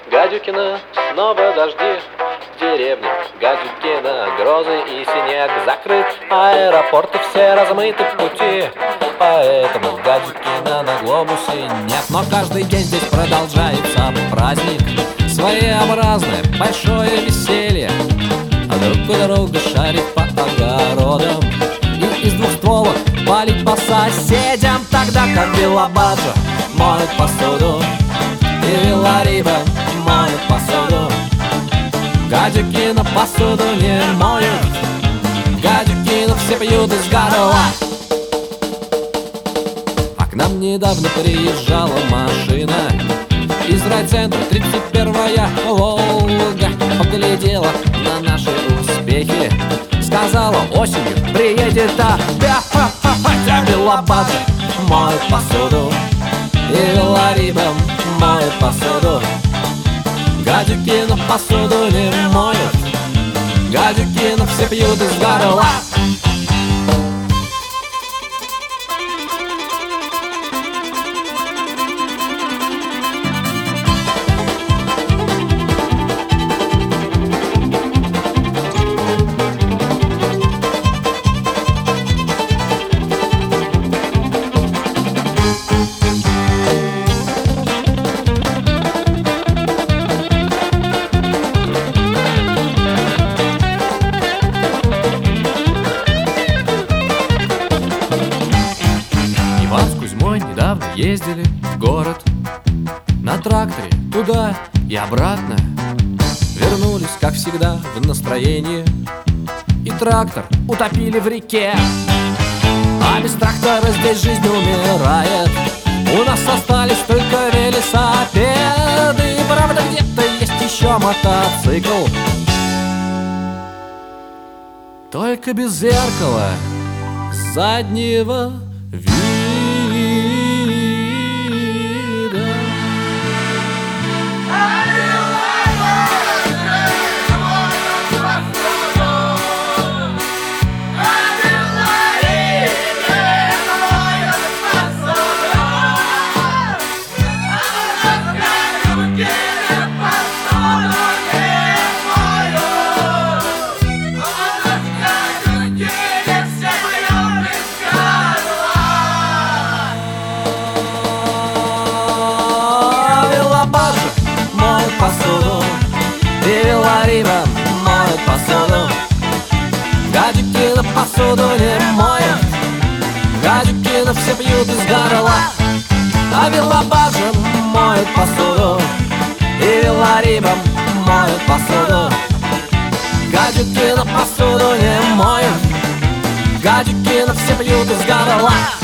Гадюкино, снова дожди. В деревне Гадюкино, грозы и снег. Закрыт аэропорты, все размыты в пути. Поэтому Гадюкино на глобусе нет. Но каждый день здесь продолжается праздник. Своеобразное большое веселье. А друг у друга шарит по огородам и из двухстволок палит по соседям. Тогда как Белобаджа моет посуду и Вилариба моет посуду, Гадюкино посуду не моют. Гадюкино все пьют из горла. А к нам недавно приезжала машина из райцентра 31-я Волга. Поглядела на наши успехи, сказала: осенью приедет опять. Белобаджа моет посуду и Вилариба моет посуду, Гадюкино посуду не моют. Гадюкино все пьют из горла. Недавно ездили в город на тракторе туда и обратно. Вернулись, как всегда, в настроении, и трактор утопили в реке. А без трактора здесь жизнь умирает. У нас остались только велосипеды. Правда, где-то есть еще мотоцикл, только без зеркала заднего вида. Посуду и Вилариба моет посуду, Гадюкино посуду не моет. Гадюкино все пьют из горла. А Белобаджа моет посуду и Вилариба моет посуду, Гадюкино посуду не моет. Гадюкино все пьют из горла.